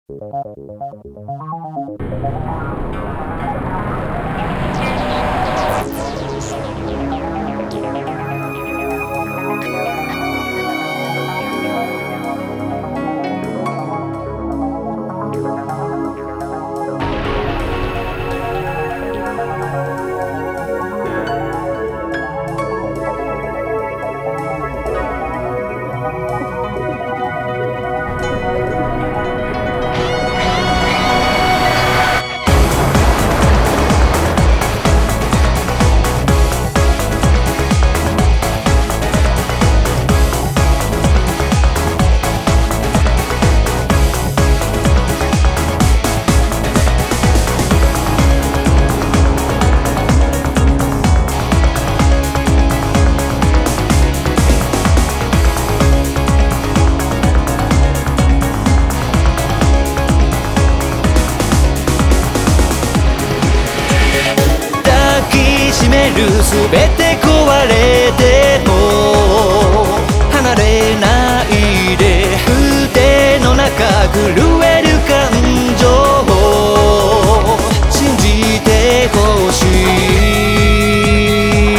閉めるすべて壊れても離れないで腕の中震える感情を信じてほしい。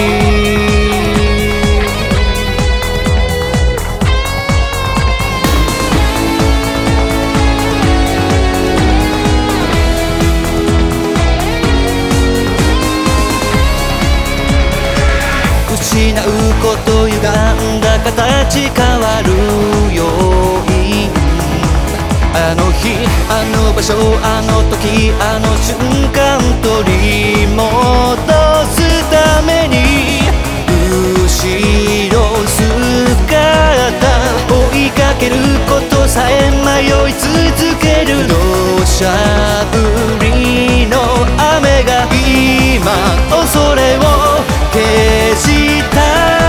失うこと歪んだ形変わるよいあの日あの場所あの時あの瞬間取り戻すために後ろ姿追いかけることさえ迷い続ける土砂降りの雨が今恐れを消した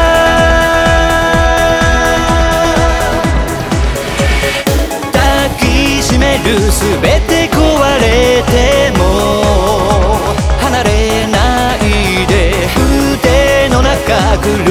抱きしめるすべて壊れても離れないで腕の中